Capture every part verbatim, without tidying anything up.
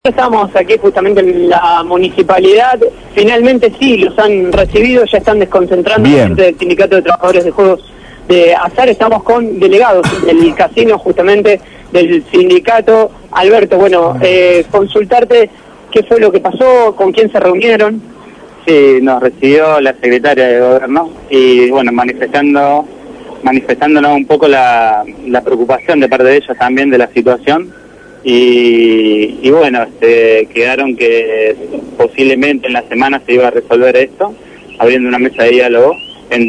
Estamos aquí justamente en la municipalidad, finalmente sí, los han recibido, ya están desconcentrando a la gente del Sindicato de Trabajadores de Juegos de Azar. Estamos con delegados del casino, justamente del sindicato. Alberto, bueno, eh, consultarte qué fue lo que pasó, con quién se reunieron. Sí, nos recibió la secretaria de Gobierno y bueno, manifestando manifestándonos un poco la, la preocupación de parte de ellos también de la situación. Y, y bueno, este, quedaron que posiblemente en la semana se iba a resolver esto, abriendo una mesa de diálogo en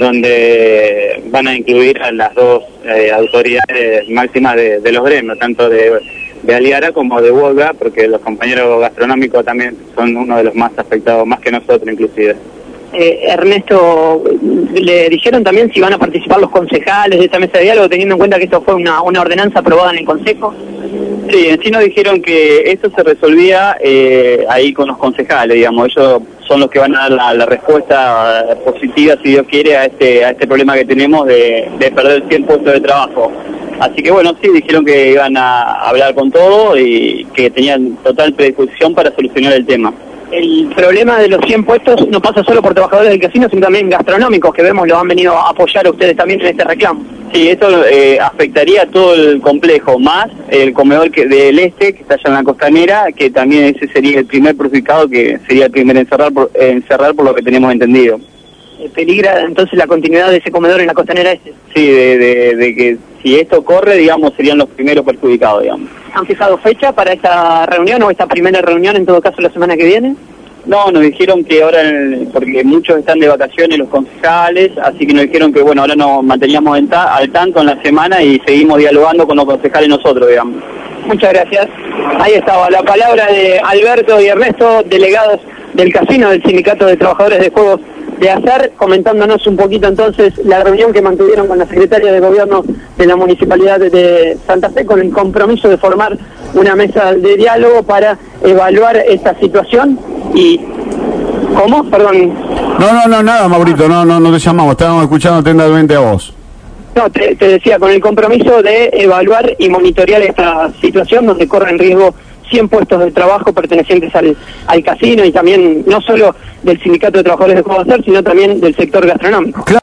donde van a incluir a las dos eh, autoridades máximas de, de los gremios, tanto de, de Aliara como de Huelga, porque los compañeros gastronómicos también son uno de los más afectados, más que nosotros inclusive. Eh, Ernesto, ¿le dijeron también si van a participar los concejales de esta mesa de diálogo, teniendo en cuenta que esto fue una, una ordenanza aprobada en el Consejo? Sí, en sí nos dijeron que esto se resolvía eh, ahí con los concejales, digamos, ellos son los que van a dar la, la respuesta positiva, si Dios quiere, a este a este problema que tenemos de, de perder cien puestos de trabajo. Así que bueno, sí, dijeron que iban a hablar con todo y que tenían total predisposición para solucionar el tema. El problema de los cien puestos no pasa solo por trabajadores del casino, sino también gastronómicos, que vemos lo han venido a apoyar a ustedes también en este reclamo. Sí, esto eh, afectaría a todo el complejo, más el comedor que, del este, que está allá en la costanera, que también ese sería el primer perjudicado, que sería el primer encerrar por, eh, encerrar por lo que tenemos entendido. ¿Peligra entonces la continuidad de ese comedor en la costanera este? Sí, de, de, de que si esto corre, digamos, serían los primeros perjudicados, digamos. ¿Han fijado fecha para esta reunión o esta primera reunión, en todo caso, la semana que viene? No, nos dijeron que ahora, porque muchos están de vacaciones, los concejales, así que nos dijeron que, bueno, ahora nos manteníamos en ta al tanto en la semana y seguimos dialogando con los concejales nosotros, digamos. Muchas gracias. Ahí estaba la palabra de Alberto y Ernesto, delegados del casino del Sindicato de Trabajadores de Juegos de Azar, comentándonos un poquito entonces la reunión que mantuvieron con la secretaria de Gobierno de la Municipalidad de Santa Fe, con el compromiso de formar una mesa de diálogo para evaluar esta situación. Y ¿cómo? Perdón. No, no, no, nada, Maurito, no, no, no te llamamos, estábamos escuchando atentamente a vos. No, te, te decía, con el compromiso de evaluar y monitorear esta situación donde corren riesgo cien puestos de trabajo pertenecientes al, al casino y también no solo del Sindicato de Trabajadores de Juegos de Azar, sino también del sector gastronómico. Claro.